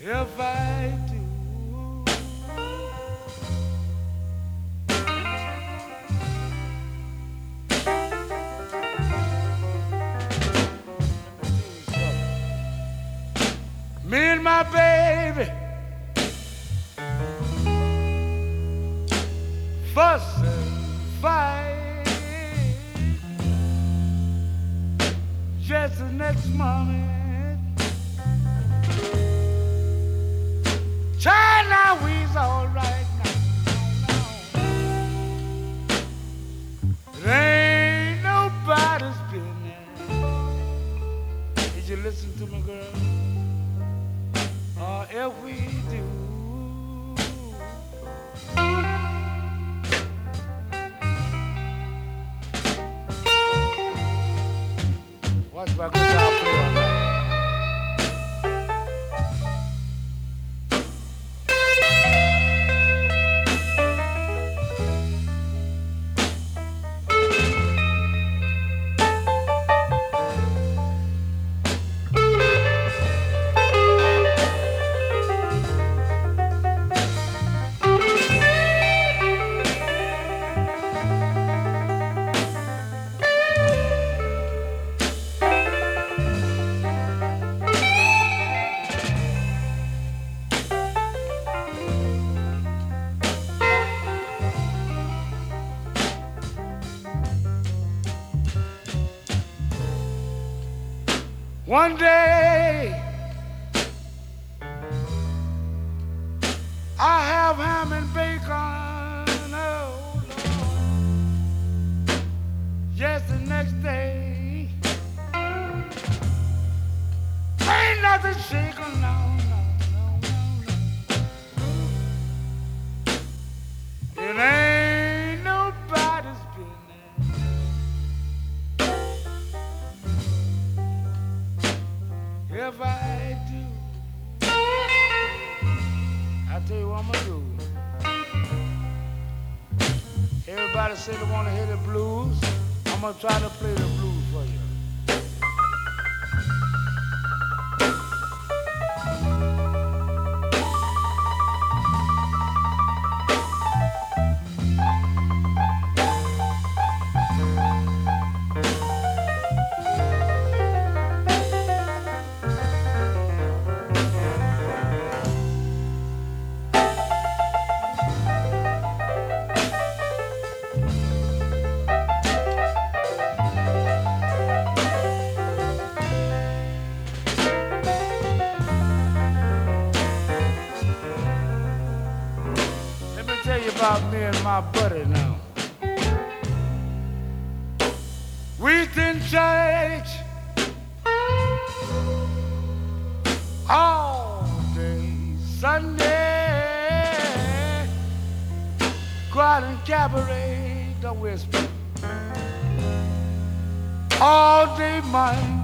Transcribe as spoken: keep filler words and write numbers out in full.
if I do. Me and my baby fuss and fight. Just the next moment, child, now we's all right now. It ain't nobody's business. Did you listen to me, girl? Or if we do, watch my guitar play on that. One day I have ham and bacon, oh Lord. Yes, the next day ain't nothing shaking, no, no, no, no, no. It ain't nobody's business. If I do, I'll tell you what I'm gonna do. Everybody say they wanna hear the blues. I'm gonna try to play the blues for you. About me and my buddy now. We's in church all day Sunday, go out and cabaret, don't whisper, all day Monday.